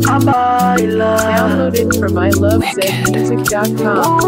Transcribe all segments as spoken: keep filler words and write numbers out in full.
Downloaded from I love zed music dot com.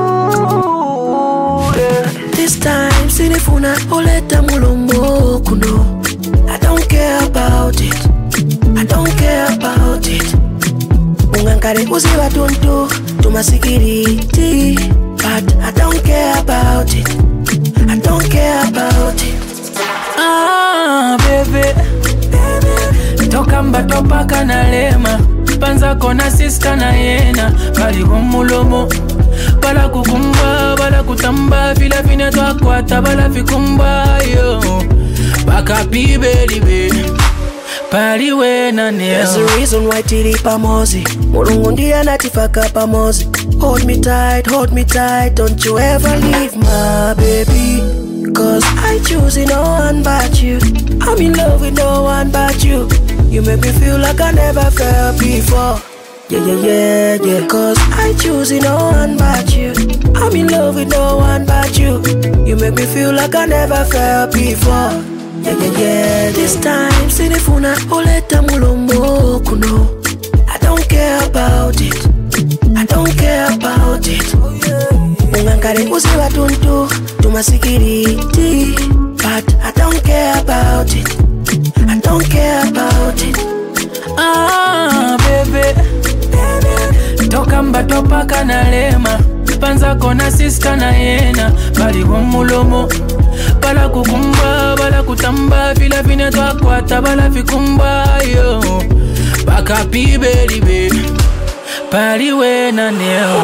This time, sinifuna oleta mulombo kuno. I don't care about it. I don't care about it. Ungankare uziwa tuntu tumasikiriti, but I don't care about it. I don't care about it. Ah, baby, baby. Toka mbato paka na lema. Panza kona sister na yena. Bali kumulomo. Bala kukumba, bala kutamba. Vila vine twa kwata, bala fikumba yo. Baka pibe libe. Pali we na neo. There's a reason why tiri pamozi. Mulungu ndiye natifaka pamozi. Hold me tight, hold me tight. Don't you ever leave my baby. Cause I choose no one but you. I'm in love with no one but you. You make me feel like I never felt before. Yeah, yeah, yeah, yeah. Cause I choose no one but you. I'm in love with no one but you. You make me feel like I never felt before. Yeah, yeah, yeah. This time, sinifuna oleta mulombo kuno. I don't care about it. I don't care about it. Ungankare uziwa tuntu tumasikiriti, but I don't care about it. I don't care about it. Ah, baby, baby. Toka mbato paka na lema. Panza kona sister na yena. Bali kumulomo. Bala kukumba, bala kutamba. Vila vine twa kwata, bala fikumba yo. Baka pibe libe. Pali we na neo.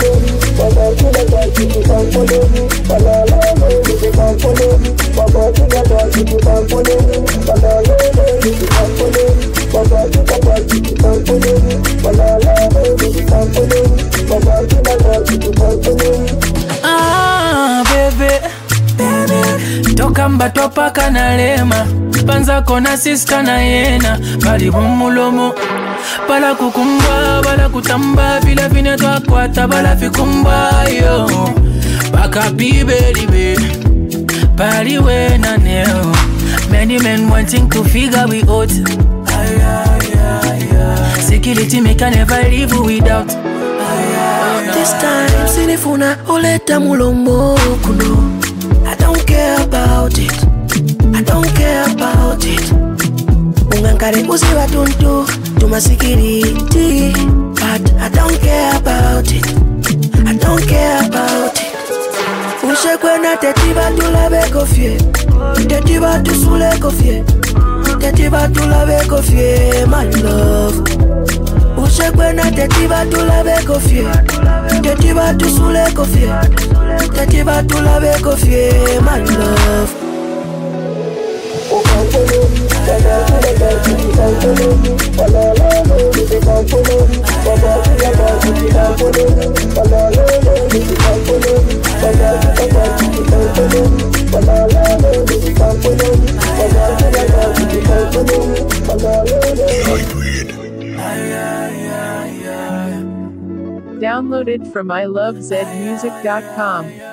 Ah, baby, baby. Toka mbato paka na lema. Panza kona sister na yena. Bali bumulomo. Bala kukumba, bala kutamba. Vila vine twa kwata, bala fikumba yo. Baka pibe libe. Pali we na neo. Many men wanting to figure we out. Security me can never live without. This time, sinifuna oleta mulombo kuno. I don't care about it. I don't care about it. Ungankare uziwa tuntu tumasikiriti, but I don't care about it. I don't care about it. Ushekwena tetiba tulabe kofie. Tetiba tusule kofie. Tetiba tulabe kofie, my love. Ushekwena tetiba tulabe kofie. Tetiba tusule kofie. Tetiba tulabe kofie, my love. Downloaded from I love zed music dot com.